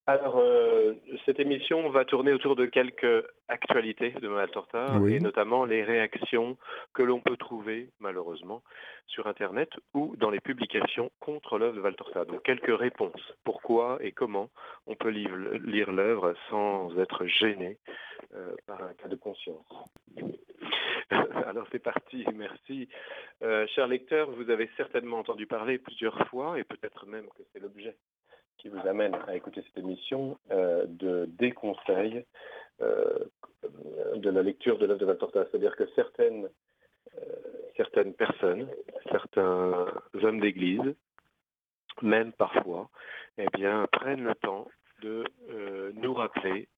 Alors, cette émission va tourner autour de quelques actualités de Manuel Torta et Oui, notamment les réactions que l'on peut trouver, malheureusement, sur Internet ou dans les publications contre l'œuvre de Valtorta. Donc, quelques réponses. Pourquoi et comment on peut lire l'œuvre sans être gêné par un cas de conscience. Alors, c'est parti, merci. Cher lecteur, vous avez certainement entendu parler plusieurs fois, et peut-être même que c'est l'objet qui vous amène à écouter cette émission, de déconseils euh, de la lecture de l'œuvre de Valtorta. C'est-à-dire que certaines personnes, certains hommes d'église, même parfois, eh bien, prennent le temps de nous rappeler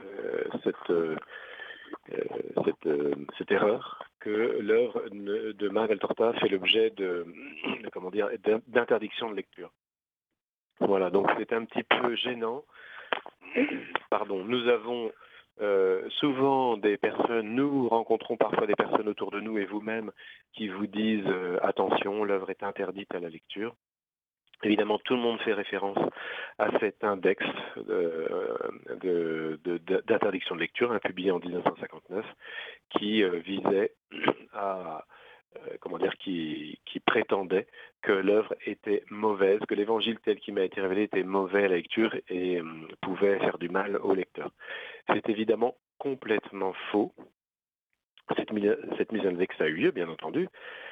cette erreur que l'œuvre de Manuel Torta fait l'objet comment dire, d'interdiction de lecture. Voilà, donc c'est un petit peu gênant. Pardon, nous avons souvent des personnes, nous rencontrons parfois des personnes autour de nous et vous-même qui vous disent attention, l'œuvre est interdite à la lecture. Évidemment, tout le monde fait référence à cet index d'interdiction de lecture, publié en 1959, qui visait à comment dire, qui prétendait que l'œuvre était mauvaise, que l'évangile tel qu'il m'a été révélé était mauvais à la lecture et pouvait faire du mal au lecteur. C'est évidemment complètement faux. Cette mise en index a eu lieu, bien entendu,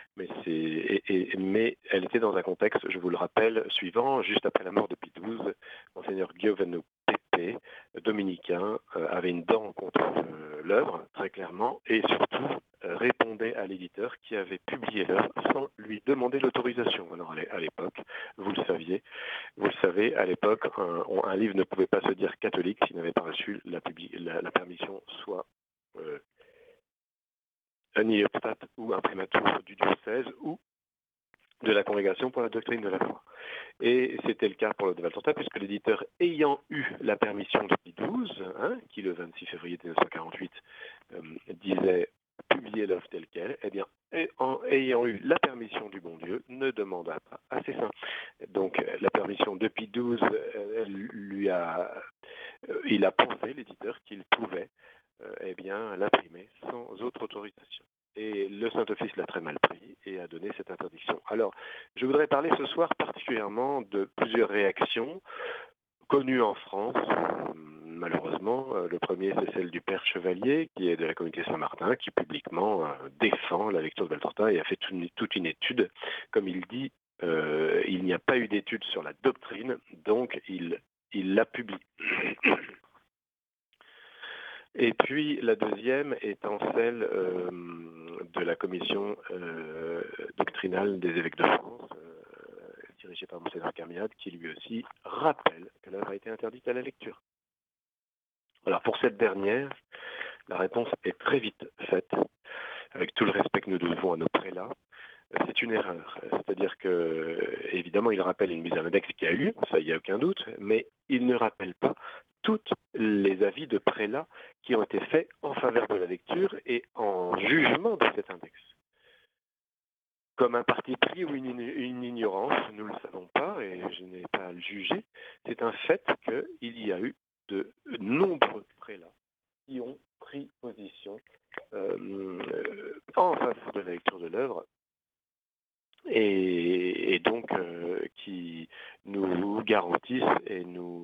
mais elle était dans un contexte, je vous le rappelle, suivant, juste après la mort de Pie XII, Monseigneur Giovanni Pepe, dominicain, avait une dent contre l'œuvre, très clairement, et surtout répondait à l'éditeur qui avait publié l'œuvre sans lui demander l'autorisation. Alors à l'époque, vous le saviez, vous le savez, à l'époque, un livre ne pouvait pas se dire catholique s'il n'avait pas reçu la permission soit un hiépostat ou un primatur du diocèse ou de la Congrégation pour la doctrine de la foi. Et c'était le cas pour le de Valtorta, puisque l'éditeur ayant eu la permission de Pie XII, qui le 26 février 1948 disait publier l'œuvre telle qu'elle, eh bien, ayant eu la permission du bon Dieu, ne demanda pas à ses saints. Donc la permission de Pie XII, il a pensé, l'éditeur, qu'il pouvait eh bien, l'imprimer sans autre autorisation. Et le Saint-Office l'a très mal pris et a donné cette interdiction. Alors, je voudrais parler ce soir particulièrement de plusieurs réactions connues en France. Malheureusement, le premier, c'est celle du Père Chevalier, qui est de la communauté Saint-Martin, qui publiquement défend la lecture de Valtorta et a fait toute une étude. Comme il dit, il n'y a pas eu d'étude sur la doctrine, donc il la publie. Et puis la deuxième étant celle de la commission doctrinale des évêques de France, dirigée par Monseigneur Carmiade, qui lui aussi rappelle que l'œuvre a été interdite à la lecture. Alors pour cette dernière, la réponse est très vite faite, avec tout le respect que nous devons à nos prélats. C'est une erreur. C'est-à-dire que, évidemment, il rappelle une mise en index qu'il y a eu, ça, il n'y a aucun doute, mais il ne rappelle pas tous les avis de prélats qui ont été faits en faveur de la lecture et en jugement de cet index. Comme un parti pris ou une ignorance, nous ne le savons pas et je n'ai pas à le juger, c'est un fait qu'il y a eu de nombreux prélats qui ont pris position en faveur de la lecture de l'œuvre et donc qui nous garantissent et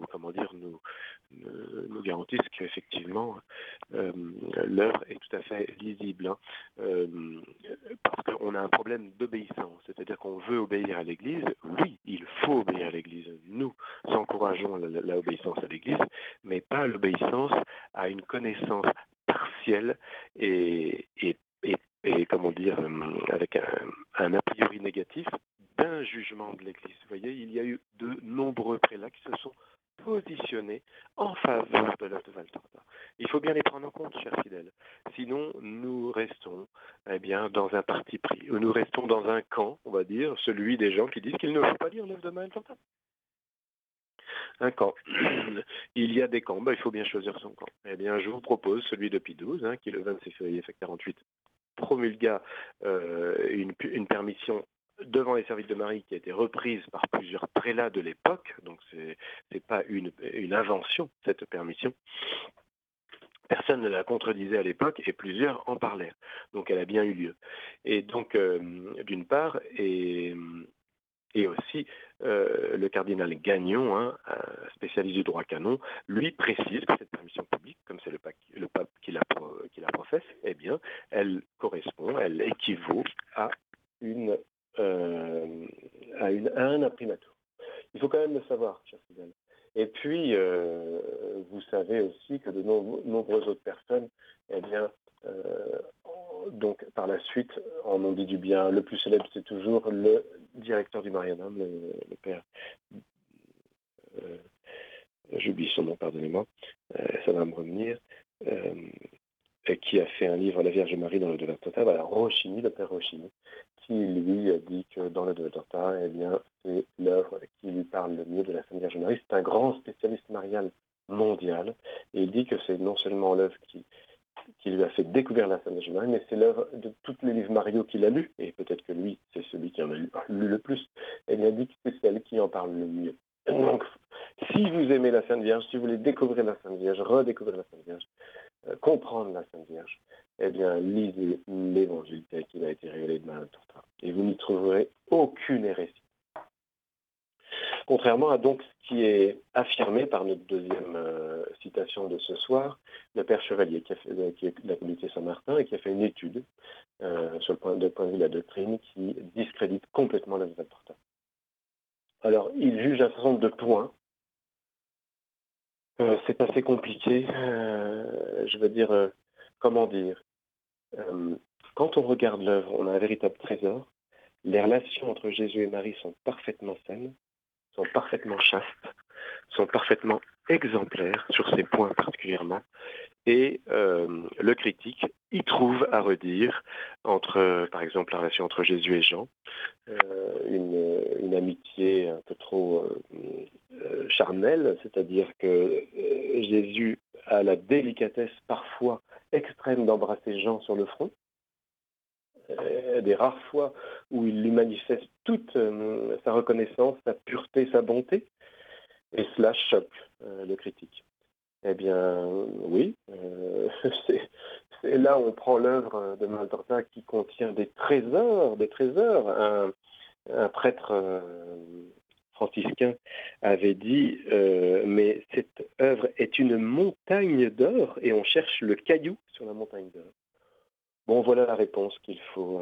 nous garantissent qu'effectivement l'œuvre est tout à fait lisible, parce qu'on a un problème d'obéissance, c'est-à-dire qu'on veut obéir à l'Église. Oui, il faut obéir à l'Église. Nous encourageons l'obéissance à l'Église, mais pas l'obéissance à une connaissance partielle et comment dire, avec un a priori négatif d'un jugement de l'Église. Vous voyez, il y a eu de nombreux prélats qui se sont positionnés en faveur de l'œuvre de Valtorta. Il faut bien les prendre en compte, chers fidèles. Sinon, nous restons dans un parti pris. Nous restons dans un camp, on va dire, celui des gens qui disent qu'il ne faut pas lire l'œuvre de Valtorta. Un camp. Il y a des camps, il faut bien choisir son camp. Eh bien, je vous propose celui de Pie XII, qui le 26 février 1948 promulgua une permission devant les services de Marie, qui a été reprise par plusieurs prélats de l'époque, donc c'est pas une invention, cette permission. Personne ne la contredisait à l'époque et plusieurs en parlèrent. Donc elle a bien eu lieu. Et donc, d'une part, et aussi le cardinal Gagnon, spécialiste du droit canon, lui précise que cette permission publique, comme c'est le pape qui la professe, eh bien, elle correspond, elle équivaut à à un imprimatur. Il faut quand même le savoir, cher fidèle. Et puis, vous savez aussi que de nombreuses autres personnes, eh bien, donc par la suite, en ont dit du bien. Le plus célèbre, c'est toujours le directeur du Marianum, le père, j'oublie son nom, pardonnez-moi, ça va me revenir, qui a fait un livre, La Vierge Marie dans le Dolorata, voilà, Rochini, le père Rochini, qui lui dit que dans le Dolorata, eh bien, c'est l'œuvre qui lui parle le mieux de la Sainte Vierge Marie. C'est un grand spécialiste marial mondial, et il dit que c'est non seulement l'œuvre qui lui a fait découvrir la Sainte Vierge Marie, mais c'est l'œuvre de tous les livres mariaux qu'il a lus, et peut-être que lui, c'est celui qui en a lu le plus, et il a dit que c'est celle qui en parle le mieux. Donc, si vous aimez la Sainte Vierge, si vous voulez découvrir la Sainte Vierge, redécouvrir la Sainte Vierge, comprendre la Sainte Vierge, eh bien, lisez l'Évangile tel qu'il a été révélé de Marie Torta. Et vous n'y trouverez aucune hérésie. Contrairement à donc ce qui est affirmé par notre deuxième citation de ce soir, le père Chevalier, qui est de la communauté Saint-Martin et qui a fait une étude sur le point de vue de la doctrine qui discrédite complètement la Nouvelle Torta. Alors, il juge un certain nombre de points. C'est assez compliqué. Je veux dire, comment dire, quand on regarde l'œuvre, on a un véritable trésor. Les relations entre Jésus et Marie sont parfaitement saines, sont parfaitement chastes, sont parfaitement exemplaires sur ces points particulièrement. Et le critique y trouve à redire entre, par exemple, la relation entre Jésus et Jean, une amitié un peu trop charnelle, c'est-à-dire que Jésus a la délicatesse parfois extrême d'embrasser Jean sur le front, des rares fois où il lui manifeste toute sa reconnaissance, sa pureté, sa bonté, et cela choque le critique. Eh bien, oui, c'est là où on prend l'œuvre de Marie Torta qui contient des trésors. Un prêtre franciscain avait dit mais cette œuvre est une montagne d'or et on cherche le caillou sur la montagne d'or. Bon, voilà la réponse qu'il faut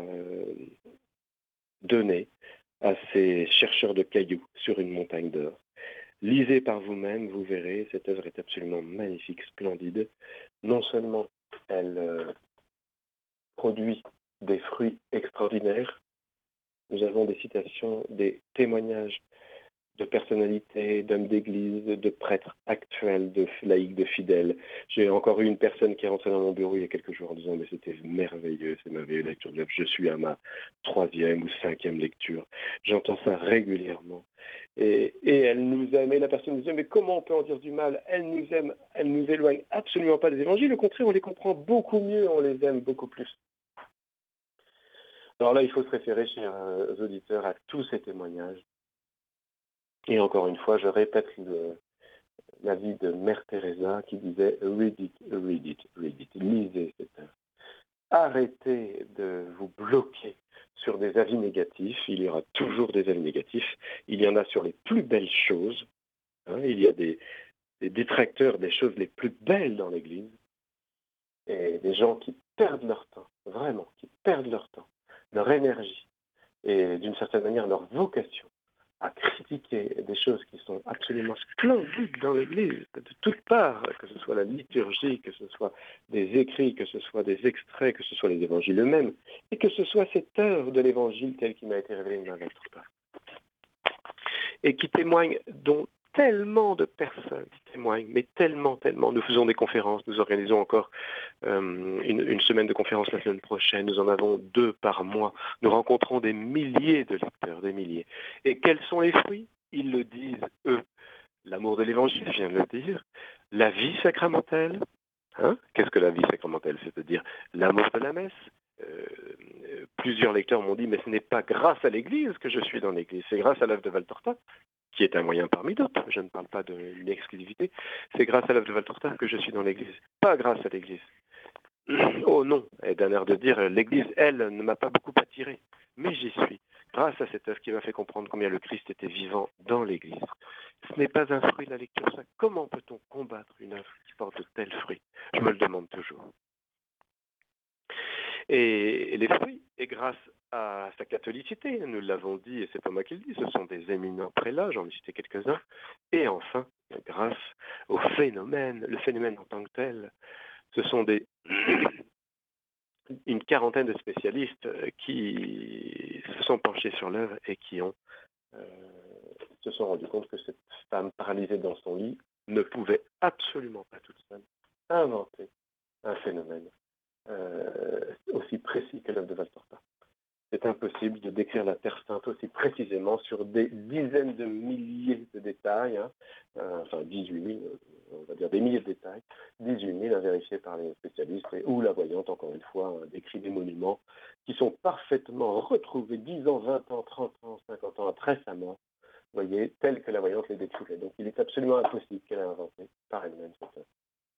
donner à ces chercheurs de cailloux sur une montagne d'or. Lisez par vous-même, vous verrez, cette œuvre est absolument magnifique, splendide. Non seulement elle produit des fruits extraordinaires, nous avons des citations, des témoignages de personnalités, d'hommes d'église, de prêtres actuels, de laïcs, de fidèles. J'ai encore eu une personne qui est rentrée dans mon bureau il y a quelques jours en disant « mais c'était merveilleux, c'est merveilleux la lecture de l'œuvre. Je suis à ma 3e ou 5e lecture. » J'entends ça régulièrement. Et elle nous aime, et la personne nous dit « mais comment on peut en dire du mal? Elle nous aime, elle nous éloigne absolument pas des évangiles. Au contraire, on les comprend beaucoup mieux, on les aime beaucoup plus. » Alors là, il faut se référer, chers auditeurs, à tous ces témoignages. Et encore une fois, je répète l'avis de Mère Teresa qui disait « read it, read it, read it ». Lisez cette œuvre. Arrêtez de vous bloquer sur des avis négatifs. Il y aura toujours des avis négatifs. Il y en a sur les plus belles choses. Il y a des détracteurs des choses les plus belles dans l'Église. Et des gens qui perdent leur temps, vraiment, qui perdent leur temps, leur énergie et d'une certaine manière leur vocation à critiquer des choses qui sont absolument splendides dans l'Église, de toutes parts, que ce soit la liturgie, que ce soit des écrits, que ce soit des extraits, que ce soit les évangiles eux-mêmes, et que ce soit cette œuvre de l'Évangile tel qu'il m'a été révélé de ma lettre, et qui témoigne dont tellement de personnes témoignent, mais tellement. Nous faisons des conférences, nous organisons encore une semaine de conférences la semaine prochaine, nous en avons 2 par mois. Nous rencontrons des milliers de lecteurs, des milliers. Et quels sont les fruits? Ils le disent, eux. L'amour de l'Évangile, je viens de le dire. La vie sacramentelle. Qu'est-ce que la vie sacramentelle? C'est-à-dire l'amour de la messe, plusieurs lecteurs m'ont dit, mais ce n'est pas grâce à l'Église que je suis dans l'Église, c'est grâce à l'œuvre de Valtorta, qui est un moyen parmi d'autres, je ne parle pas d'une exclusivité, c'est grâce à l'œuvre de Valtorta que je suis dans l'Église, pas grâce à l'Église. Oh non, et d'un air de dire, l'Église, elle, ne m'a pas beaucoup attiré, mais j'y suis, grâce à cette œuvre qui m'a fait comprendre combien le Christ était vivant dans l'Église. Ce n'est pas un fruit de la lecture, ça. Comment peut-on combattre une œuvre qui porte de tels fruits? Je me le demande toujours. Et les fruits, et grâce à sa catholicité, nous l'avons dit, et c'est pas moi qui le dis, ce sont des éminents prélats, j'en ai cité quelques-uns, et enfin, grâce au phénomène, le phénomène en tant que tel, ce sont une quarantaine de spécialistes qui se sont penchés sur l'œuvre et qui se sont rendus compte que cette femme paralysée dans son lit ne pouvait absolument pas toute seule inventer un phénomène aussi précis que l'œuvre de Valtorta. C'est impossible de décrire la Terre Sainte aussi précisément sur des dizaines de milliers de détails, enfin 18 000, on va dire des milliers de détails, 18 000 à vérifier par les spécialistes, ou la voyante, encore une fois, décrit des monuments qui sont parfaitement retrouvés 10 ans, 20 ans, 30 ans, 50 ans après sa mort, vous voyez, telle que la voyante les décrivait. Donc il est absolument impossible qu'elle ait inventé par elle-même cette œuvre.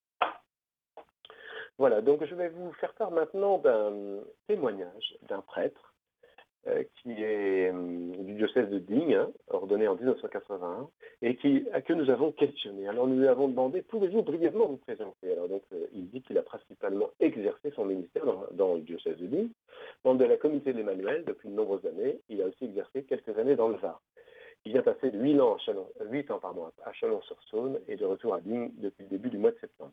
Voilà, donc je vais vous faire part maintenant d'un témoignage d'un prêtre qui est du diocèse de Digne, ordonné en 1981, et que nous avons questionné. Alors nous lui avons demandé, pouvez-vous brièvement vous présenter? Alors donc il dit qu'il a principalement exercé son ministère dans le diocèse de Digne, membre de la communauté de l'Emmanuel depuis de nombreuses années. Il a aussi exercé quelques années dans le Var. Il vient passer de 8 ans à Chalon-sur-Saône et de retour à Digne depuis le début du mois de septembre.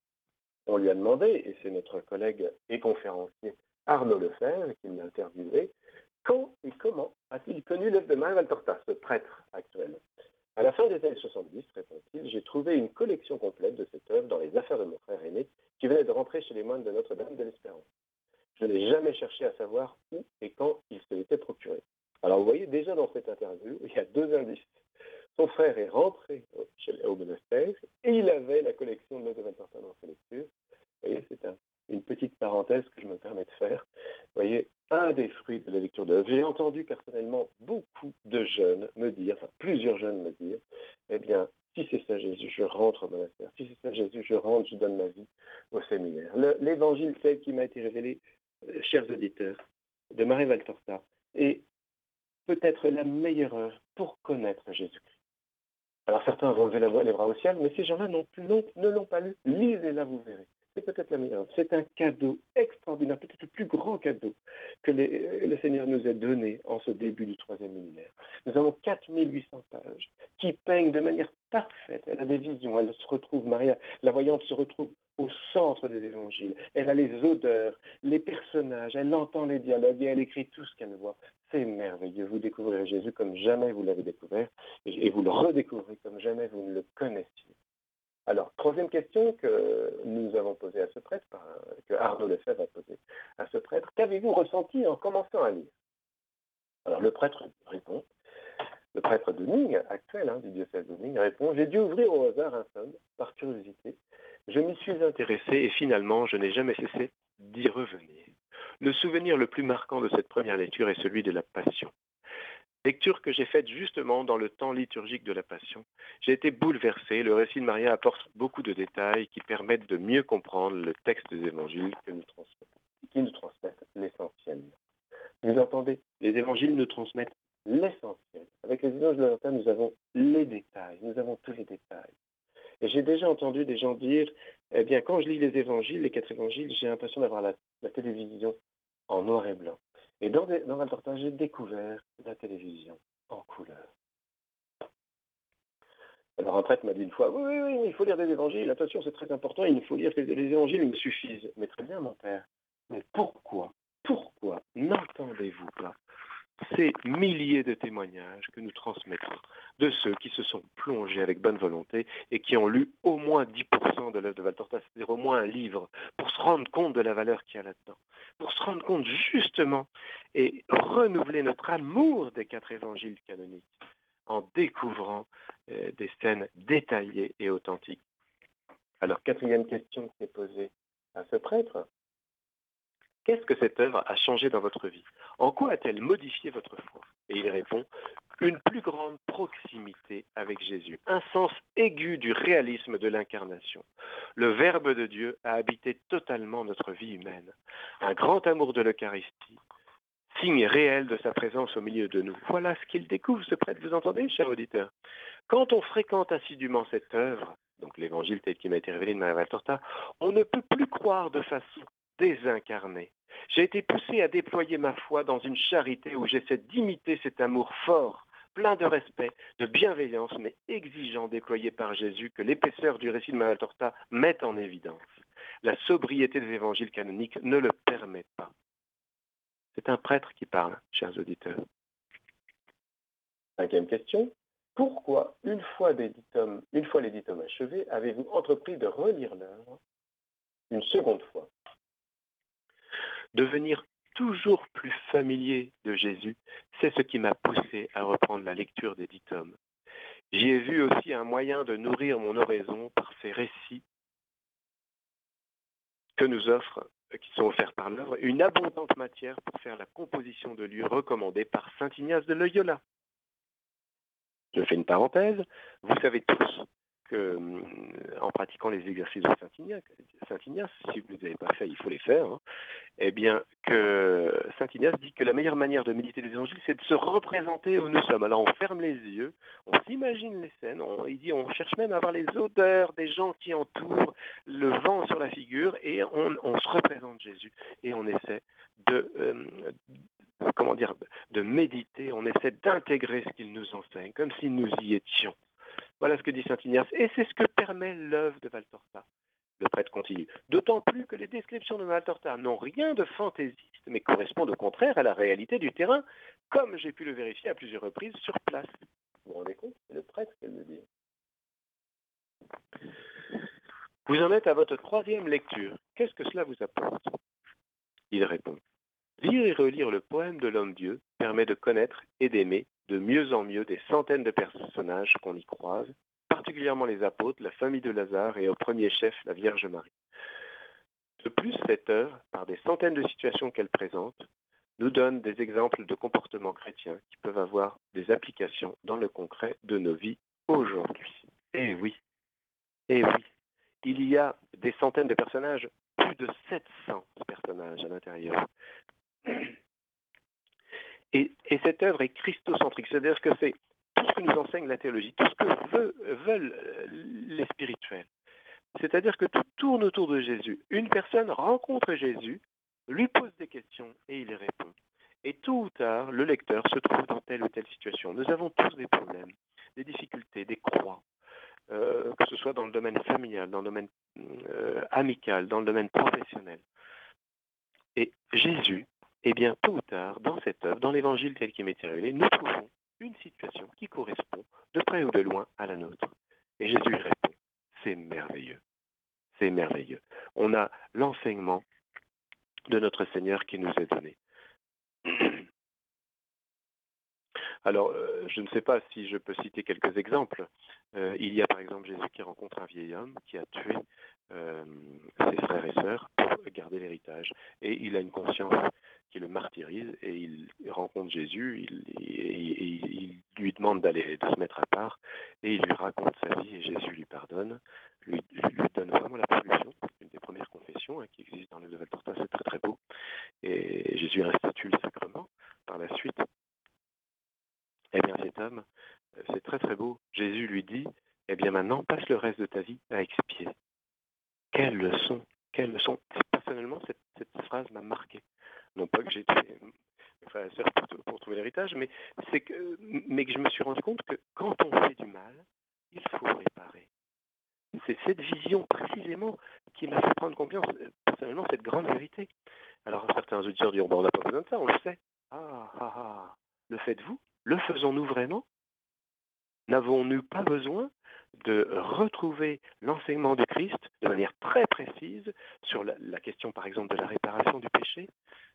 On lui a demandé, et c'est notre collègue et conférencier Arnaud Lefebvre qui l'a interviewé, quand et comment a-t-il connu l'œuvre de Maria Valtorta, ce prêtre actuel? À la fin des années 70, répond-il, j'ai trouvé une collection complète de cette œuvre dans les affaires de mon frère aîné qui venait de rentrer chez les moines de Notre-Dame de l'Espérance. Je n'ai jamais cherché à savoir où et quand il se l'était procuré. Alors vous voyez, déjà dans cette interview, il y a deux indices. Son frère est rentré au monastère et il avait la collection de l'œuvre de Valtorta dans ses lectures. Vous voyez, c'est une petite parenthèse que je me permets de faire. Vous voyez, un des fruits de la lecture d'œuvre. J'ai entendu personnellement beaucoup de jeunes me dire, enfin plusieurs jeunes me dire, eh bien, si c'est ça Jésus, je rentre au monastère. Si c'est ça Jésus, je rentre, je donne ma vie au séminaire. L'évangile tel qui m'a été révélé, chers auditeurs, de Maria Valtorta, est peut-être la meilleure œuvre pour connaître Jésus-Christ. Alors certains vont lever les bras au ciel, mais ces gens-là ne l'ont pas lu. Lisez-la, vous verrez. C'est peut-être la meilleure. C'est un cadeau extraordinaire, peut-être le plus grand cadeau que le Seigneur nous a donné en ce début du troisième millénaire. Nous avons 4800 pages qui peignent de manière parfaite. Elle a des visions, elle se retrouve, Maria, la voyante se retrouve au centre des évangiles. Elle a les odeurs, les personnages, elle entend les dialogues et elle écrit tout ce qu'elle voit. C'est merveilleux. Vous découvrirez Jésus comme jamais vous l'avez découvert et vous le redécouvrez comme jamais vous ne le connaissiez. Alors, troisième question que nous avons posée à ce prêtre, que Arnaud Lefebvre a posée à ce prêtre, qu'avez-vous ressenti en commençant à lire? Alors, le prêtre répond, le prêtre de Nîmes, actuel du diocèse de Nîmes, répond, j'ai dû ouvrir au hasard un tome, par curiosité. Je m'y suis intéressé et finalement, je n'ai jamais cessé d'y revenir. Le souvenir le plus marquant de cette première lecture est celui de la Passion. Lecture que j'ai faite justement dans le temps liturgique de la Passion. J'ai été bouleversé. Le récit de Maria apporte beaucoup de détails qui permettent de mieux comprendre le texte des évangiles qui nous transmettent l'essentiel. Vous entendez? Les évangiles nous transmettent l'essentiel. Avec les évangiles de Valtorta, nous avons les détails, nous avons tous les détails. Et j'ai déjà entendu des gens dire, eh bien, quand je lis les évangiles, les 4 évangiles, j'ai l'impression d'avoir la télévision en noir et blanc. Et dans Valtorta, j'ai découvert la télévision en couleur. Alors un prêtre m'a dit une fois, oui, il faut lire des évangiles, attention, c'est très important, il faut lire que les évangiles me suffisent. Mais très bien, mon père, mais pourquoi n'entendez-vous pas ces milliers de témoignages que nous transmettons de ceux qui se sont plongés avec bonne volonté et qui ont lu au moins 10% de l'œuvre de Valtorta, c'est-à-dire au moins un livre, pour se rendre compte de la valeur qu'il y a là-dedans, pour se rendre compte justement et renouveler notre amour des 4 évangiles canoniques en découvrant des scènes détaillées et authentiques. Alors, quatrième question qui est posée à ce prêtre, Qu'est-ce que cette œuvre a changé dans votre vie? En quoi a-t-elle modifié votre foi? Et il répond, une plus grande proximité avec Jésus, un sens aigu du réalisme de l'incarnation. Le Verbe de Dieu a habité totalement notre vie humaine. Un grand amour de l'Eucharistie, signe réel de sa présence au milieu de nous. Voilà ce qu'il découvre, ce prêtre, vous entendez, cher auditeur? Quand on fréquente assidûment cette œuvre, donc l'évangile tel qu'il m'a été révélé de Maria Valtorta, on ne peut plus croire de façon désincarnée. J'ai été poussé à déployer ma foi dans une charité où j'essaie d'imiter cet amour fort, plein de respect, de bienveillance, mais exigeant déployé par Jésus que l'épaisseur du récit de Maria Valtorta met en évidence. La sobriété des évangiles canoniques ne le permet pas. C'est un prêtre qui parle, chers auditeurs. 5e question. Pourquoi, une fois les 10 tomes achevés, avez-vous entrepris de relire l'œuvre une seconde fois? Devenir toujours plus familier de Jésus, c'est ce qui m'a poussé à reprendre la lecture des 10 tomes. J'y ai vu aussi un moyen de nourrir mon oraison par ces récits que nous offrent, qui sont offerts par l'œuvre, une abondante matière pour faire la composition de lieux recommandée par saint Ignace de Loyola. Je fais une parenthèse. Vous savez tous que, en pratiquant les exercices de Saint Ignace, si vous ne les avez pas fait, il faut les faire, hein, eh bien, que Saint Ignace dit que la meilleure manière de méditer les évangiles, c'est de se représenter où nous sommes. Alors, on ferme les yeux, on s'imagine les scènes, on cherche même à avoir les odeurs des gens qui entourent, le vent sur la figure, et on se représente Jésus, et on essaie de méditer, on essaie d'intégrer ce qu'il nous enseigne, comme si nous y étions. Voilà ce que dit saint Ignace, et c'est ce que permet l'œuvre de Valtorta. Le prêtre continue. D'autant plus que les descriptions de Valtorta n'ont rien de fantaisiste, mais correspondent au contraire à la réalité du terrain, comme j'ai pu le vérifier à plusieurs reprises sur place. Vous vous rendez compte? C'est le prêtre qui le dit. Vous en êtes à votre 3e lecture. Qu'est-ce que cela vous apporte? Il répond. Lire et relire le poème de l'homme-dieu permet de connaître et d'aimer de mieux en mieux des centaines de personnages qu'on y croise, particulièrement les apôtres, la famille de Lazare et au premier chef la Vierge Marie. De plus, cette œuvre, par des centaines de situations qu'elle présente, nous donne des exemples de comportements chrétiens qui peuvent avoir des applications dans le concret de nos vies aujourd'hui. Eh oui, il y a des centaines de personnages, plus de 700 personnages à l'intérieur. Et cette œuvre est christocentrique, c'est-à-dire que c'est tout ce que nous enseigne la théologie, tout ce que veulent les spirituels. C'est-à-dire que tout tourne autour de Jésus. Une personne rencontre Jésus, lui pose des questions et il y répond. Et tôt ou tard, le lecteur se trouve dans telle ou telle situation. Nous avons tous des problèmes, des difficultés, des croix, que ce soit dans le domaine familial, dans le domaine amical, dans le domaine professionnel. Et Jésus, eh bien, tôt ou tard, dans cette œuvre, dans l'évangile tel qu'il m'est révélé, nous trouvons une situation qui correspond, de près ou de loin, à la nôtre. Et Jésus répond, c'est merveilleux. C'est merveilleux. On a l'enseignement de notre Seigneur qui nous est donné. Alors, je ne sais pas si je peux citer quelques exemples. Il y a par exemple Jésus qui rencontre un vieil homme qui a tué ses frères et sœurs pour garder l'héritage. Et il a une conscience qui le martyrise et il rencontre Jésus, il lui demande de se mettre à part et il lui raconte sa vie et Jésus lui pardonne, lui donne vraiment la solution, une des premières confessions qui existe dans le de Valtorta, c'est très très beau. Et Jésus restitue le sacrement par la suite. Eh bien cet homme, c'est très très beau. Jésus lui dit, eh bien maintenant, passe le reste de ta vie à expier. Quelle leçon, quelle leçon. Personnellement, cette phrase m'a marqué. Non pas que j'ai tué mes frères et sœurs pour trouver l'héritage, mais que je me suis rendu compte que quand on fait du mal, il faut réparer. C'est cette vision précisément qui m'a fait prendre confiance, personnellement, cette grande vérité. Alors certains auditeurs diront, on n'a pas besoin de ça, on le sait. Le faites-vous? Le faisons-nous vraiment? N'avons-nous pas besoin de retrouver l'enseignement du Christ de manière très précise sur la question, par exemple, de la réparation du péché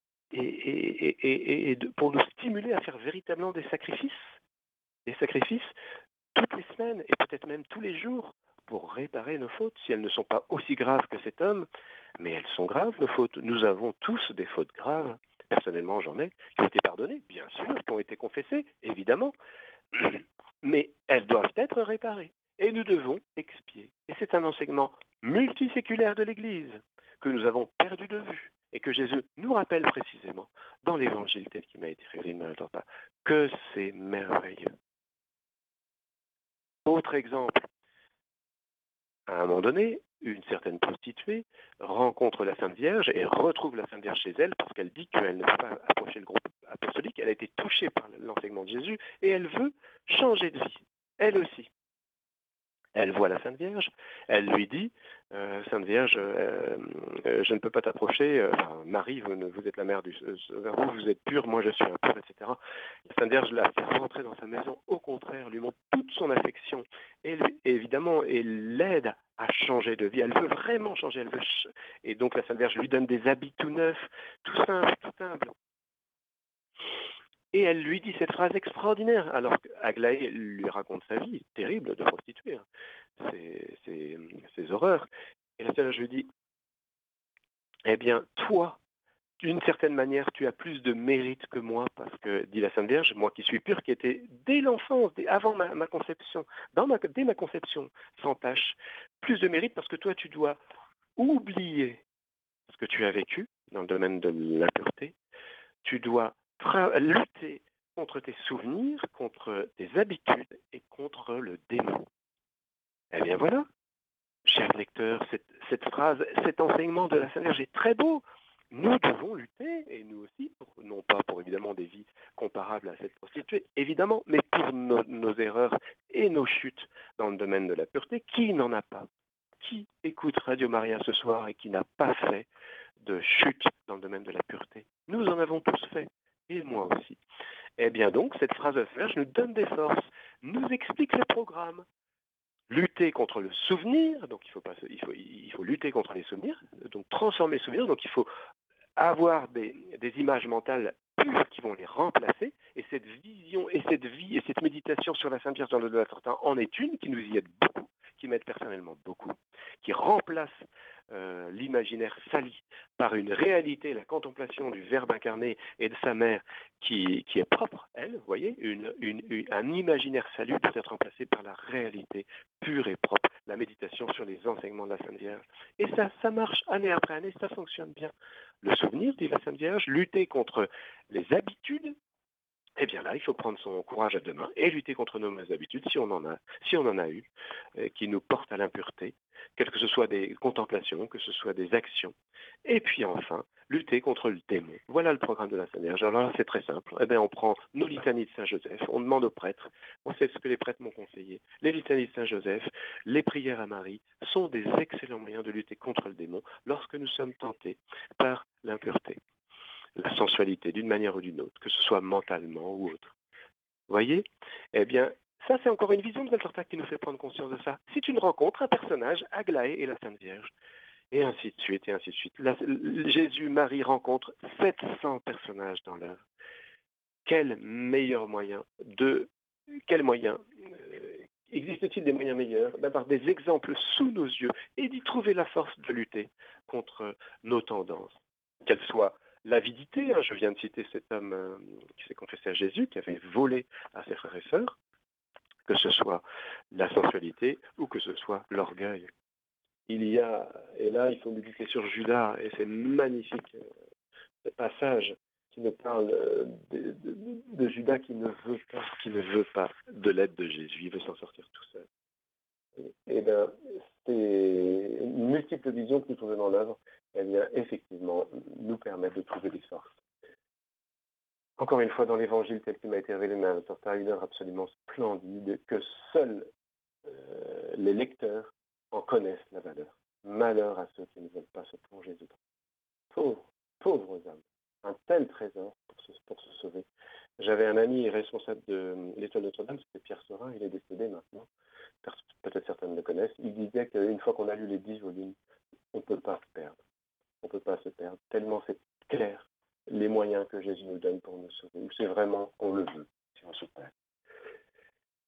pour nous stimuler à faire véritablement des sacrifices toutes les semaines et peut-être même tous les jours pour réparer nos fautes, si elles ne sont pas aussi graves que cet homme, mais elles sont graves, nos fautes. Nous avons tous des fautes graves. Personnellement, j'en ai, qui ont été pardonnées, bien sûr, qui ont été confessées, évidemment, mais elles doivent être réparées. Et nous devons expier. Et c'est un enseignement multiséculaire de l'Église que nous avons perdu de vue et que Jésus nous rappelle précisément dans l'Évangile tel qu'il m'a été révélé, ne m'attends pas, que c'est merveilleux. Autre exemple, à un moment donné, une certaine prostituée rencontre la Sainte Vierge et retrouve la Sainte Vierge chez elle parce qu'elle dit qu'elle ne peut pas approcher le groupe apostolique. Elle a été touchée par l'enseignement de Jésus et elle veut changer de vie, elle aussi. Elle voit la Sainte Vierge, elle lui dit, Sainte Vierge, je ne peux pas t'approcher, Marie, vous êtes la mère du Sauveur, vous êtes pure, moi je suis impure, etc. La Sainte Vierge la fait rentrer dans sa maison, au contraire, lui montre toute son affection, et évidemment, et l'aide à changer de vie. Elle veut vraiment changer, et donc la Sainte Vierge lui donne des habits tout neufs, tout simples, tout humbles. Et elle lui dit cette phrase extraordinaire, alors qu'Aglaé lui raconte sa vie terrible de prostituée, ses horreurs. Et la Vierge lui dit, eh bien, toi, d'une certaine manière, tu as plus de mérite que moi, parce que, dit la Sainte Vierge, moi qui suis pure, qui était dès l'enfance, avant ma conception, dès ma conception, sans tâche, plus de mérite parce que toi, tu dois oublier ce que tu as vécu dans le domaine de la pureté, tu dois lutter contre tes souvenirs, contre tes habitudes et contre le démon. Eh bien voilà, chers lecteurs, cette phrase, cet enseignement de la Sainte Vierge est très beau. Nous devons lutter, et nous aussi, non pas pour évidemment des vies comparables à cette prostituée, évidemment, mais pour nos erreurs et nos chutes dans le domaine de la pureté. Qui n'en a pas? Qui écoute Radio Maria ce soir et qui n'a pas fait de chute dans le domaine de la pureté? Nous en avons tous fait, et moi aussi. Eh bien donc, cette phrase de la Sainte Vierge nous donne des forces, nous explique le programme. Lutter contre le souvenir, donc il faut lutter contre les souvenirs, donc transformer les souvenirs, donc il faut avoir des images mentales pures qui vont les remplacer, et cette vision, et cette vie, et cette méditation sur la Sainte Vierge dans le delà en est une qui nous y aide beaucoup, qui m'aide personnellement beaucoup, qui remplace l'imaginaire sali par une réalité, la contemplation du Verbe incarné et de sa mère qui est propre, elle, vous voyez, un imaginaire sali peut être remplacé par la réalité pure et propre, la méditation sur les enseignements de la Sainte Vierge. Et ça marche année après année, ça fonctionne bien. Le souvenir, dit la Sainte Vierge, lutter contre les habitudes, eh bien là, il faut prendre son courage à deux mains et lutter contre nos mauvaises habitudes, si on en a eu, qui nous portent à l'impureté, quelles que ce soit des contemplations, que ce soit des actions. Et puis enfin, lutter contre le démon. Voilà le programme de la Sainte Vierge. Alors là, c'est très simple. Eh bien, on prend nos litanies de Saint-Joseph, on demande aux prêtres, on sait ce que les prêtres m'ont conseillé. Les litanies de Saint-Joseph, les prières à Marie sont des excellents moyens de lutter contre le démon lorsque nous sommes tentés par l'impureté, la sensualité d'une manière ou d'une autre, que ce soit mentalement ou autre. Vous voyez? Eh bien, ça c'est encore une vision de Valtorta qui nous fait prendre conscience de ça. Si tu ne rencontres un personnage, Aglaé et la Sainte Vierge, et ainsi de suite, et ainsi de suite. Jésus, Marie rencontre 700 personnages dans l'œuvre. Quel meilleur moyen existe-t-il des moyens meilleurs d'avoir des exemples sous nos yeux et d'y trouver la force de lutter contre nos tendances, qu'elles soient l'avidité, je viens de citer cet homme qui s'est confessé à Jésus, qui avait volé à ses frères et sœurs, que ce soit la sensualité ou que ce soit l'orgueil. Et là il faut méditer sur Judas, et c'est magnifique, ce passage qui nous parle de Judas qui ne veut pas de l'aide de Jésus, il veut s'en sortir tout seul. Et bien, ces multiples visions que nous trouvons dans l'œuvre, eh bien, effectivement, nous permettent de trouver des forces. Encore une fois, dans l'Évangile tel qu'il m'a été révélé, c'est une œuvre absolument splendide que seuls les lecteurs en connaissent la valeur. Malheur à ceux qui ne veulent pas se plonger dedans. Pauvres âmes. Un tel trésor pour se sauver. J'avais un ami responsable de l'Étoile de Notre-Dame, c'était Pierre Sorin, il est décédé maintenant. Peut-être certains le connaissent. Il disait qu'une fois qu'on a lu les 10 volumes, on ne peut pas se perdre. On ne peut pas se perdre, tellement c'est clair les moyens que Jésus nous donne pour nous sauver. C'est vraiment, on le veut, si on se perd.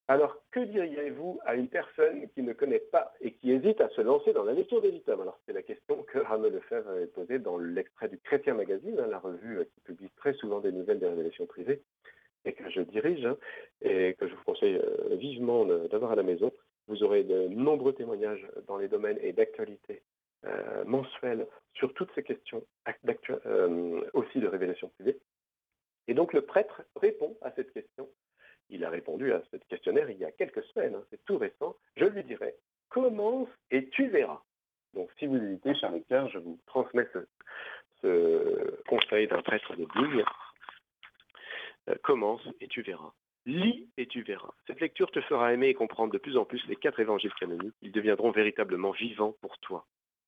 Alors, que diriez-vous à une personne qui ne connaît pas et qui hésite à se lancer dans la lecture des tomes? Alors, c'est la question que Arnaud Lefebvre avait posée dans l'extrait du Chrétien Magazine, la revue qui publie très souvent des nouvelles des révélations privées, et que je dirige, et que je vous conseille vivement d'avoir à la maison. Vous aurez de nombreux témoignages dans les domaines et d'actualité mensuels sur toutes ces questions, aussi de révélations privées. Et donc, le prêtre répond à cette question. Il a répondu à ce questionnaire il y a quelques semaines, c'est tout récent. Je lui dirais, commence et tu verras. Donc, si vous hésitez, cher lecteur, je vous transmets ce conseil d'un prêtre de Digne. Commence et tu verras. Lis et tu verras. Cette lecture te fera aimer et comprendre de plus en plus les 4 évangiles canoniques. Ils deviendront véritablement vivants pour toi.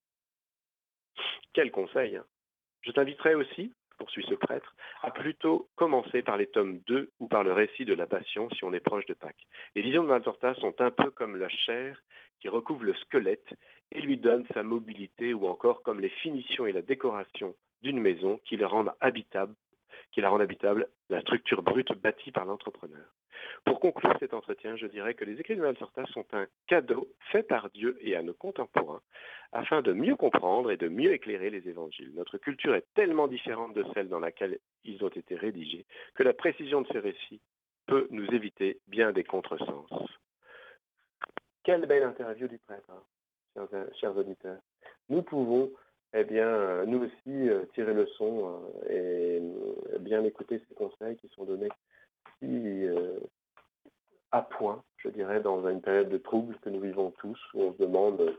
Quel conseil, hein. Je t'inviterai aussi, poursuit ce prêtre, à plutôt commencer par les tomes 2 ou par le récit de la Passion si on est proche de Pâques. Les visions de Valtorta sont un peu comme la chair qui recouvre le squelette et lui donne sa mobilité, ou encore comme les finitions et la décoration d'une maison qui la rendent habitable la structure brute bâtie par l'entrepreneur. Pour conclure cet entretien, je dirais que les écrits de Valtorta sont un cadeau fait par Dieu et à nos contemporains afin de mieux comprendre et de mieux éclairer les évangiles. Notre culture est tellement différente de celle dans laquelle ils ont été rédigés que la précision de ces récits peut nous éviter bien des contresens. Quelle belle interview du prêtre, hein, chers auditeurs. Nous pouvons, nous aussi, tirer le son et bien écouter ces conseils qui sont donnés si à point, je dirais, dans une période de trouble que nous vivons tous, où on se demande,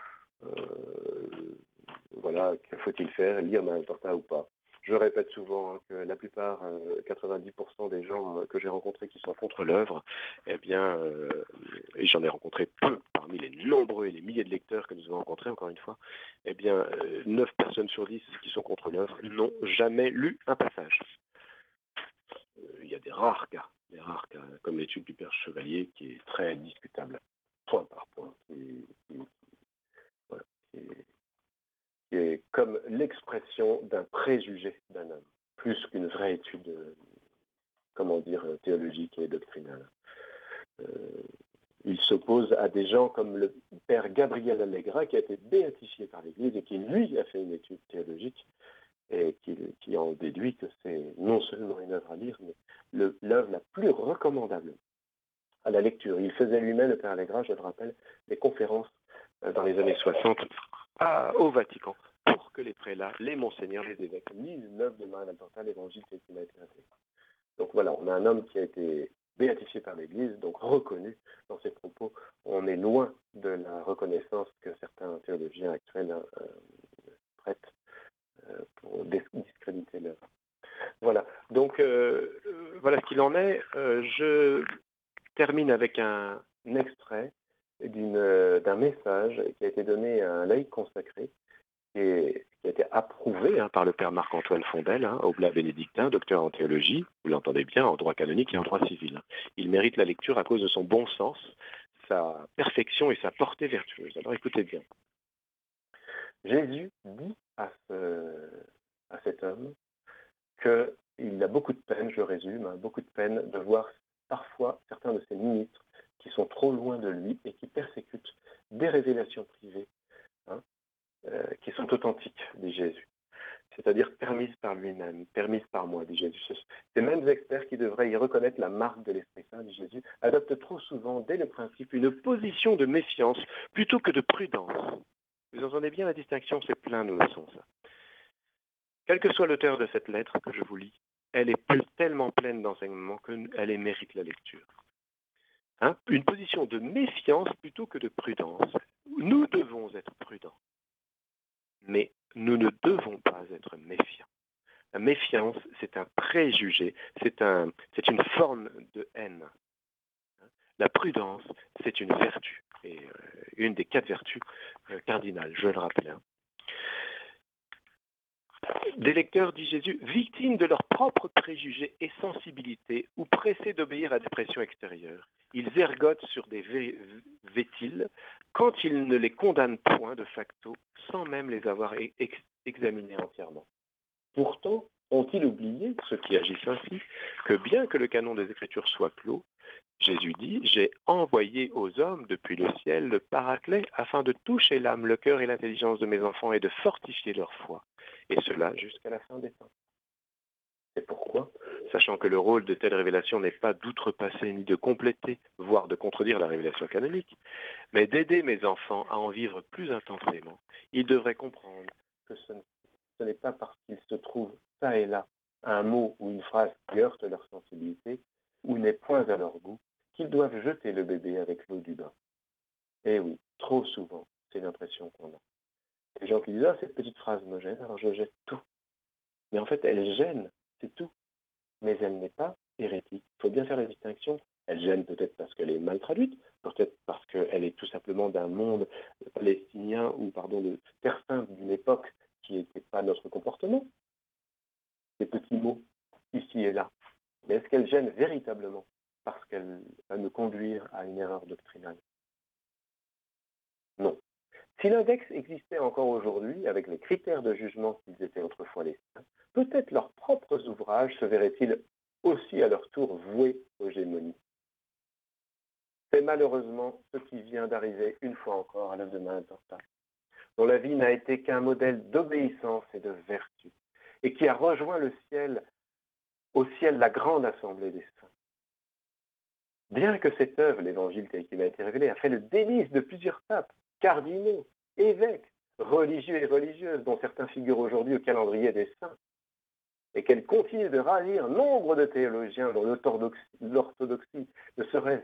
voilà, que faut-il faire, lire Valtorta ou pas. Je répète souvent que la plupart, 90% des gens que j'ai rencontrés qui sont contre l'œuvre, et j'en ai rencontré peu parmi les nombreux et les milliers de lecteurs que nous avons rencontrés, encore une fois, 9 personnes sur 10 qui sont contre l'œuvre n'ont jamais lu un passage. Il y a des rares cas, comme l'étude du Père Chevalier, qui est très discutable, point par point, qui est comme l'expression d'un préjugé d'un homme, plus qu'une vraie étude, théologique et doctrinale. Il s'oppose à des gens comme le père Gabriel Allegra, qui a été béatifié par l'Église et qui, lui, a fait une étude théologique et qui en déduit que c'est non seulement une œuvre à lire, mais l'œuvre la plus recommandable à la lecture. Il faisait lui-même, le père Allegra, je le rappelle, des conférences dans les années 60 au Vatican pour que les prélats, les monseigneurs, les évêques lisent l'œuvre de Marie Valtorta, l'évangile tel qu'il a été révélé. Donc voilà, on a un homme qui a été béatifié par l'Église, donc reconnu dans ses propos. On est loin de la reconnaissance que certains théologiens actuels prêtent pour discréditer l'œuvre. Voilà, donc voilà ce qu'il en est. Je termine avec un extrait d'un message qui a été donné à un laïc consacré, qui a été approuvé par le père Marc-Antoine Fondel, oblat bénédictin, docteur en théologie, vous l'entendez bien, en droit canonique et en droit civil. Il mérite la lecture à cause de son bon sens, sa perfection et sa portée vertueuse. Alors écoutez bien. Jésus dit à cet homme qu'il a beaucoup de peine, je résume, beaucoup de peine de voir parfois certains de ses ministres qui sont trop loin de lui et qui persécutent des révélations privées qui sont authentiques, dit Jésus. C'est-à-dire permises par lui-même, permises par moi, dit Jésus. Ces mêmes experts qui devraient y reconnaître la marque de l'Esprit Saint, dit Jésus, adoptent trop souvent, dès le principe, une position de méfiance plutôt que de prudence. Vous entendez bien la distinction, c'est plein de leçons, ça. Quel que soit l'auteur de cette lettre que je vous lis, elle est tellement pleine d'enseignements qu'elle mérite la lecture. Une position de méfiance plutôt que de prudence. Nous devons être prudents, mais nous ne devons pas être méfiants. La méfiance, c'est un préjugé, c'est une forme de haine. La prudence, c'est une vertu, et une des 4 vertus cardinales, je le rappelle. Des lecteurs, dit Jésus, victimes de leurs propres préjugés et sensibilités ou pressés d'obéir à des pressions extérieures. Ils ergotent sur des vétiles quand ils ne les condamnent point de facto sans même les avoir examinés entièrement. Pourtant, Ont-ils oublié, ceux qui agissent ainsi, que bien que le canon des Écritures soit clos, Jésus dit, j'ai envoyé aux hommes depuis le ciel le Paraclet afin de toucher l'âme, le cœur et l'intelligence de mes enfants et de fortifier leur foi, et cela jusqu'à la fin des temps. C'est pourquoi, sachant que le rôle de telle révélation n'est pas d'outrepasser ni de compléter, voire de contredire la révélation canonique, mais d'aider mes enfants à en vivre plus intensément, ils devraient comprendre que ce n'est pas parce qu'il se trouve ça et là un mot ou une phrase qui heurte leur sensibilité ou n'est point à leur goût qu'ils doivent jeter le bébé avec l'eau du bain. Et oui, trop souvent, c'est l'impression qu'on a. Les gens qui disent « Ah, cette petite phrase me gêne, alors je jette tout ». Mais en fait, elle gêne, c'est tout. Mais elle n'est pas hérétique. Il faut bien faire la distinction. Elle gêne peut-être parce qu'elle est mal traduite, peut-être parce qu'elle est tout simplement d'un monde palestinien ou, pardon, de terre sainte d'une époque qui n'était pas notre comportement. Des petits mots ici et là. Mais est-ce qu'elle gêne véritablement parce qu'elle va nous conduire à une erreur doctrinale? Non. Si l'index existait encore aujourd'hui, avec les critères de jugement qu'ils étaient autrefois les siens, peut-être leurs propres ouvrages se verraient-ils aussi à leur tour voués aux gémonies. C'est malheureusement ce qui vient d'arriver une fois encore à l'œuvre de Marin Torta, dont la vie n'a été qu'un modèle d'obéissance et de vertu, et qui a rejoint le ciel, au ciel la grande assemblée des saints. Bien que cette œuvre, l'évangile tel qu'il a été révélé, a fait le délice de plusieurs papes, cardinaux, évêques, religieux et religieuses, dont certains figurent aujourd'hui au calendrier des saints, et qu'elle continue de ravir nombre de théologiens dont l'orthodoxie ne saurait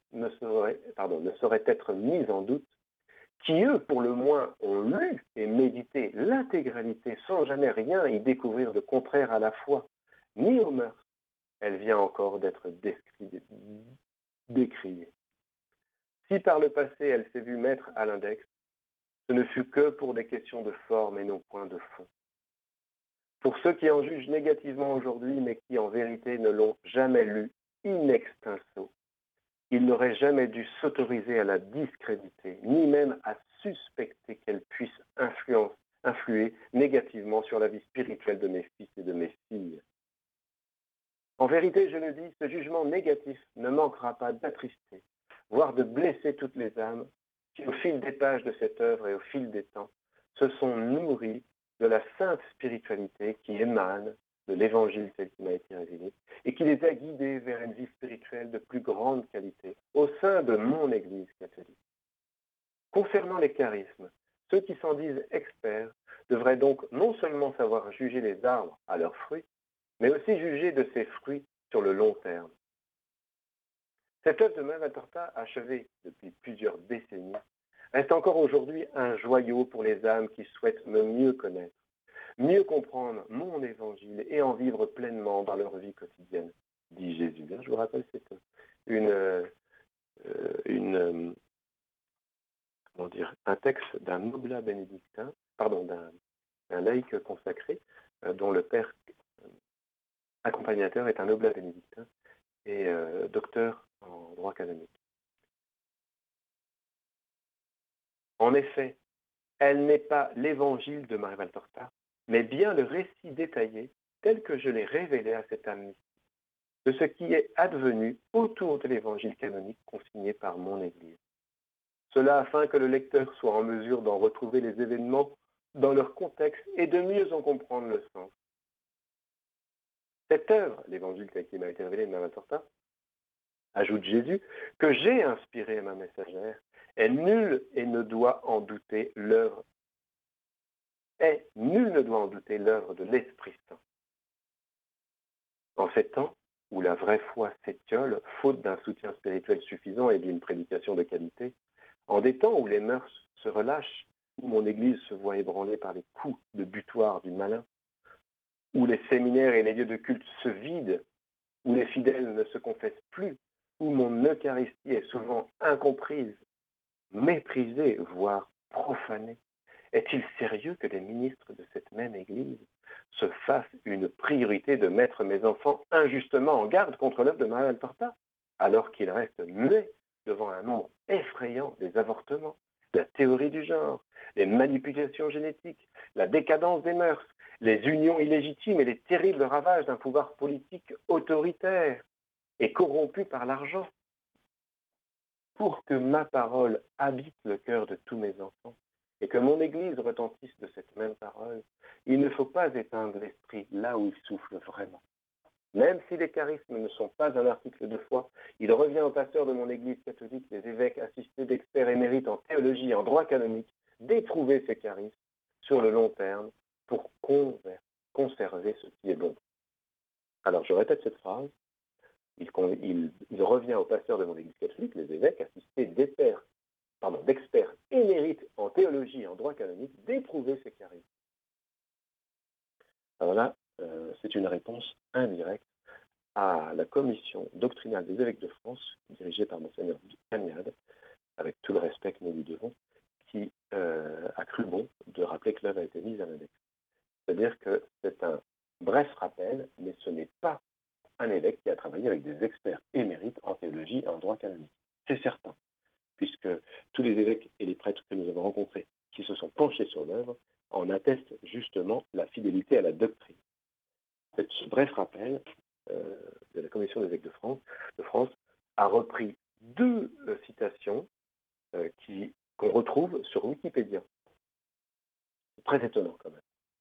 être mise en doute, qui eux, pour le moins, ont lu et médité l'intégralité sans jamais rien y découvrir de contraire à la foi, ni aux mœurs, elle vient encore d'être décriée. Si par le passé elle s'est vue mettre à l'index, ce ne fut que pour des questions de forme et non point de fond. Pour ceux qui en jugent négativement aujourd'hui, mais qui en vérité ne l'ont jamais lu in extenso, ils n'auraient jamais dû s'autoriser à la discréditer, ni même à suspecter qu'elle puisse influer négativement sur la vie spirituelle de mes fils et de mes filles. En vérité, je le dis, ce jugement négatif ne manquera pas d'attrister, voire de blesser toutes les âmes qui, au fil des pages de cette œuvre et au fil des temps, se sont nourries de la sainte spiritualité qui émane de l'évangile tel qu'il m'a été révélé et qui les a guidés vers une vie spirituelle de plus grande qualité au sein de mon Église catholique. Concernant les charismes, ceux qui s'en disent experts devraient donc non seulement savoir juger les arbres à leurs fruits, mais aussi juger de ces fruits sur le long terme. Cette œuvre de Marin Torta, achevée depuis plusieurs décennies, reste encore aujourd'hui un joyau pour les âmes qui souhaitent me mieux connaître, mieux comprendre mon évangile et en vivre pleinement dans leur vie quotidienne, dit Jésus. Je vous rappelle, c'est un texte d'un oblat bénédictin, d'un laïc consacré, dont le père accompagnateur est un oblat bénédictin et docteur en droit canonique. En effet, elle n'est pas l'évangile de Maria Valtorta, mais bien le récit détaillé tel que je l'ai révélé à cette amnistie, de ce qui est advenu autour de l'évangile canonique consigné par mon Église. Cela afin que le lecteur soit en mesure d'en retrouver les événements dans leur contexte et de mieux en comprendre le sens. Cette œuvre, l'évangile tel qu'il m'a été révélé de Maria Valtorta, ajoute Jésus, que j'ai inspiré à ma messagère, est nul ne doit en douter l'œuvre de l'Esprit Saint. En ces temps où la vraie foi s'étiole, faute d'un soutien spirituel suffisant et d'une prédication de qualité, en des temps où les mœurs se relâchent, où mon Église se voit ébranlée par les coups de butoir du malin, où les séminaires et les lieux de culte se vident, où les fidèles ne se confessent plus, où mon Eucharistie est souvent incomprise, méprisée, voire profanée, est-il sérieux que les ministres de cette même Église se fassent une priorité de mettre mes enfants injustement en garde contre l'œuvre de Maria Valtorta, alors qu'ils restent muets devant un nombre effrayant des avortements, la théorie du genre, les manipulations génétiques, la décadence des mœurs, les unions illégitimes et les terribles ravages d'un pouvoir politique autoritaire et corrompu par l'argent. Pour que ma parole habite le cœur de tous mes enfants et que mon Église retentisse de cette même parole, il ne faut pas éteindre l'esprit là où il souffle vraiment. Même si les charismes ne sont pas un article de foi, il revient aux pasteurs de mon Église catholique, les évêques assistés d'experts émérites en théologie et en droit canonique, d'éprouver ces charismes sur le long terme pour conserver ce qui est bon. Alors, je répète cette phrase. Il revient aux pasteurs de mon Église catholique, les évêques assistés d'experts émérites en théologie et en droit canonique, d'éprouver ces charismes. Alors là, c'est une réponse indirecte à la commission doctrinale des évêques de France, dirigée par Monseigneur Camiade, avec tout le respect que nous lui devons, qui a cru bon de rappeler que l'œuvre a été mise à l'index. C'est-à-dire que c'est un bref rappel, mais ce n'est pas un évêque qui a travaillé avec des experts émérites en théologie et en droit canonique. C'est certain, puisque tous les évêques et les prêtres que nous avons rencontrés qui se sont penchés sur l'œuvre en attestent justement la fidélité à la doctrine. Ce bref rappel de la Commission des évêques de France a repris deux citations qu'on retrouve sur Wikipédia. C'est très étonnant quand même.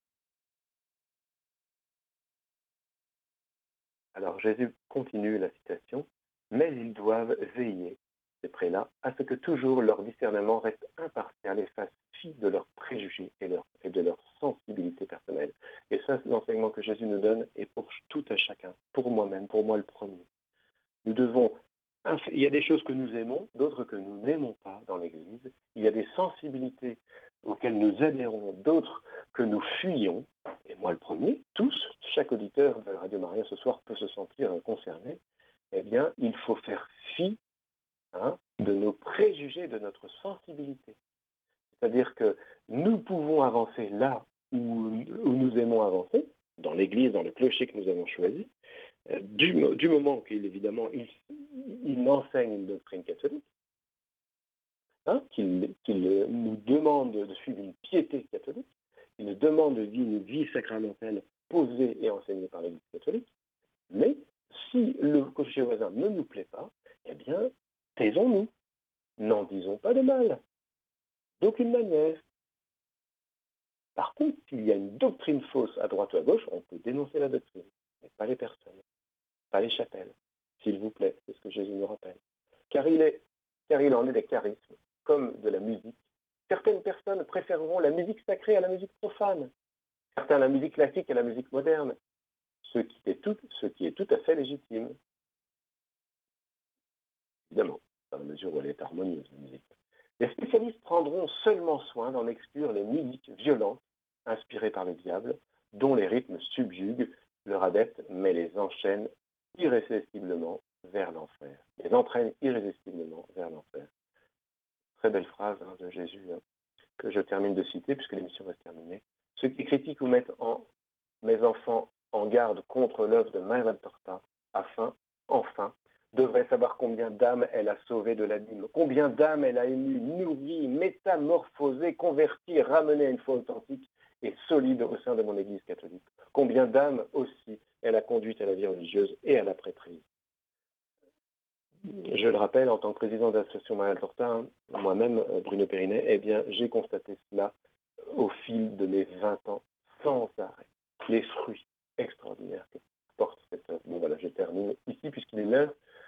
Alors Jésus continue la citation, mais ils doivent veiller, ces prélats, à ce que toujours leur discernement reste impartial et fasse fi de leurs préjugés et de leur sensibilité personnelle. Et ça, c'est l'enseignement que Jésus nous donne et pour tout à chacun, pour moi-même, pour moi le premier. Nous devons, il y a des choses que nous aimons, d'autres que nous n'aimons pas dans l'Église. Il y a des sensibilités auxquelles nous adhérons, d'autres que nous fuyons. Et moi le premier, tous, chaque auditeur de Radio Maria ce soir peut se sentir concerné. Eh bien, il faut faire fi de nos préjugés, de notre sensibilité. C'est-à-dire que nous pouvons avancer là où nous aimons avancer, dans l'Église, dans le clocher que nous avons choisi, du moment qu'il enseigne une doctrine catholique, qu'il nous demande de suivre une piété catholique, qu'il nous demande de vivre une vie sacramentelle posée et enseignée par l'Église catholique. Mais si le clocher voisin ne nous plaît pas, eh bien, taisons-nous. N'en disons pas de mal. D'aucune manière. Par contre, s'il y a une doctrine fausse à droite ou à gauche, on peut dénoncer la doctrine, mais pas les personnes, pas les chapelles. S'il vous plaît, c'est ce que Jésus nous rappelle. Car il en est des charismes, comme de la musique. Certaines personnes préféreront la musique sacrée à la musique profane, certains la musique classique à la musique moderne, ce qui est tout à fait légitime. Évidemment, dans la mesure où elle est harmonieuse, la musique. Les spécialistes prendront seulement soin d'en exclure les musiques violentes, inspirées par le diable, dont les rythmes subjuguent leur adepte, mais les enchaînent irrésistiblement vers l'enfer. Les entraînent irrésistiblement vers l'enfer. Très belle phrase de Jésus que je termine de citer, puisque l'émission va se terminer. Ceux qui critiquent ou mettent mes enfants en garde contre l'œuvre de Maria Torta, enfin, devrait savoir combien d'âmes elle a sauvées de l'abîme, combien d'âmes elle a émues, nourries, métamorphosées, converties, ramenées à une foi authentique et solide au sein de mon Église catholique. Combien d'âmes aussi elle a conduites à la vie religieuse et à la prêtrise. Je le rappelle, en tant que président de l'association Maria Torta, moi-même, Bruno Périnet, eh bien, j'ai constaté cela au fil de mes 20 ans, sans arrêt. Les fruits extraordinaires que porte cette œuvre. Bon, voilà, je termine ici, puisqu'il est l'heure